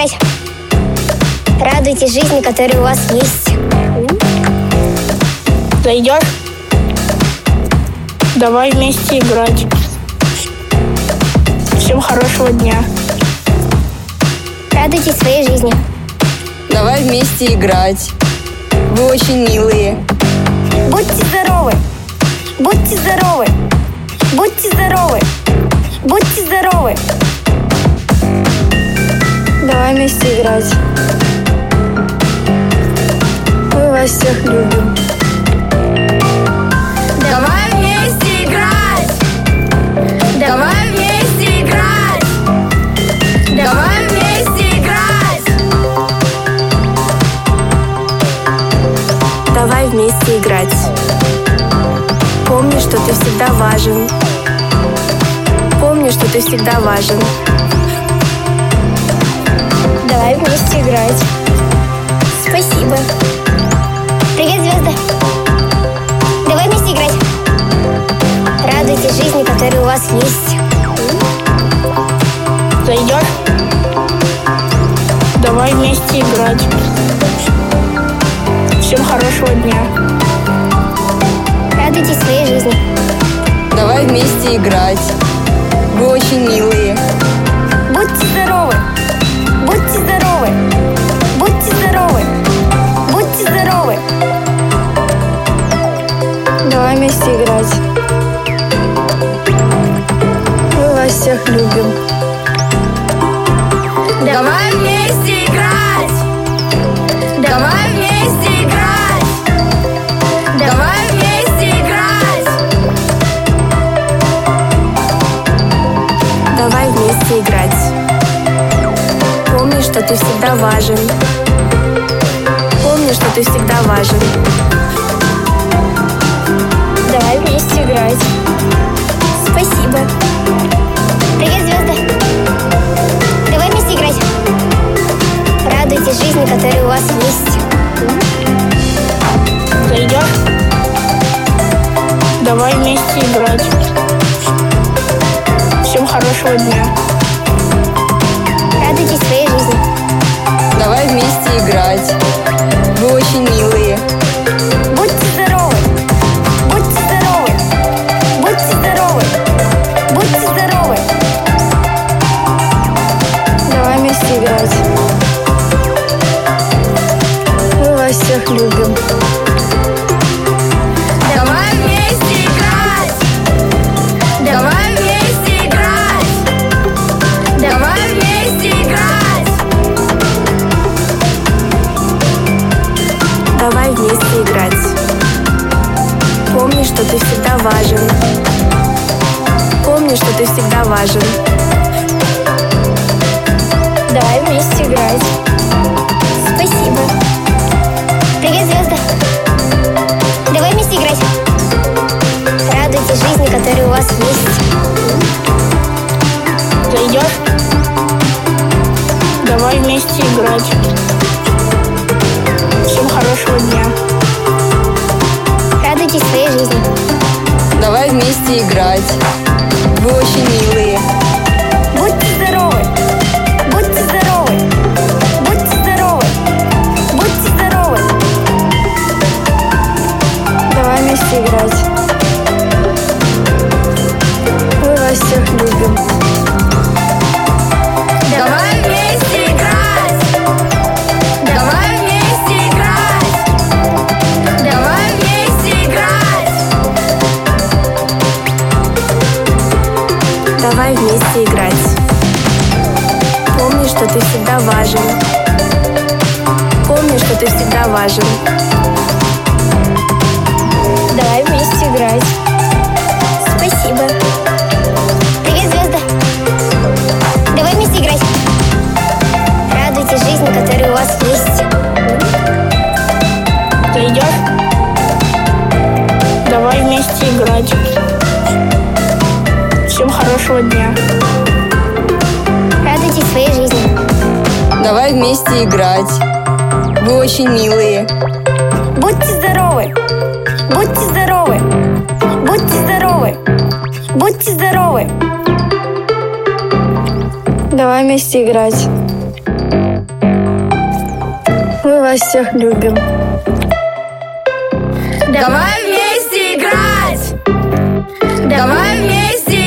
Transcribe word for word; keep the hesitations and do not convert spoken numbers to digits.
играть. Радуйтесь жизни, которая у вас есть. Зайдешь? Давай вместе играть. Всем хорошего дня. Радуйтесь своей жизни. Давай вместе играть. Вы очень милые. Будьте здоровы. Будьте здоровы. Будьте здоровы. Будьте здоровы. Давай вместе играть. Мы вас всех любим. Давай вместе играть. Давай вместе играть. Давай вместе играть. Давай вместе играть. Помни, что ты всегда важен. Помни, что ты всегда важен. Давай вместе играть. Спасибо. Привет, звезды. Давай вместе играть. Радуйтесь жизни, которая у вас есть. Зайдешь? Давай вместе играть. Всем хорошего дня. Радуйтесь своей жизни. Давай вместе играть. Вы очень милые. Будьте здоровы. Будьте здоровы. Будьте здоровы. Будьте здоровы. Давай вместе играть. Мы вас всех любим. Давай вместе играть. Давай вместе играть. Давай вместе играть. Давай вместе играть. Помни, что ты всегда важен. Помни, что ты всегда важен. Давай вместе играть. Спасибо. Привет, звезды. Давай вместе играть. Радуйтесь жизни, которая у вас есть. Зайдешь? Давай вместе играть. Всем хорошего дня. Радуйтесь своей жизни. Давай вместе играть. Вы очень милые. Будьте здоровы. Будьте здоровы. Будьте здоровы. Будьте здоровы. Давай вместе играть. Мы вас всех любим. Давай вместе играть. Давай вместе играть. Давай вместе играть. Давай вместе играть. Помни, что ты всегда важен. Помни, что ты всегда важен. Давай вместе играть. Спасибо. Привет, звезды. Давай вместе играть. Радуйтесь жизни, которая у вас есть. Зайдешь? Давай вместе играть. Всем хорошего дня. Радуйтесь своей жизни. Давай вместе играть. Вы очень милые. Будьте здоровы. Будьте здоровы. Будьте здоровы. Будьте здоровы. Давай вместе играть. Мы вас всех любим. Давай вместе играть. Давай вместе играть. Давай вместе играть. Давай вместе играть. Помни, что ты всегда важен. Помни, что ты всегда важен. Давай вместе играть. Спасибо. Привет, звезды. Давай вместе играть. Радуйтесь жизни, которая у вас есть. Зайдешь? Давай вместе играть. Всем хорошего дня. Радуйтесь своей жизни. Давай вместе играть. Вы очень милые. Будьте здоровы. Будьте здоровы. Будьте здоровы. Будьте здоровы. Давай вместе играть. вас всех любим. Давай вместе играть! Давай вместе